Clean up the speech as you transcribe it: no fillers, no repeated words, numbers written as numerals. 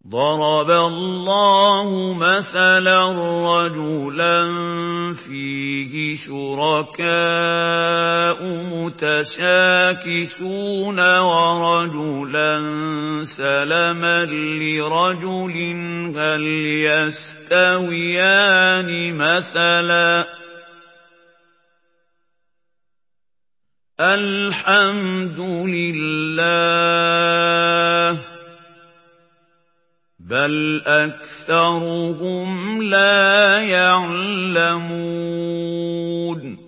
ضرب الله مثلا رجلا فيه شركاء متشاكسون ورجلا سلما لرجل هل يستويان مثلا الحمد لله بل أكثرهم لا يعلمون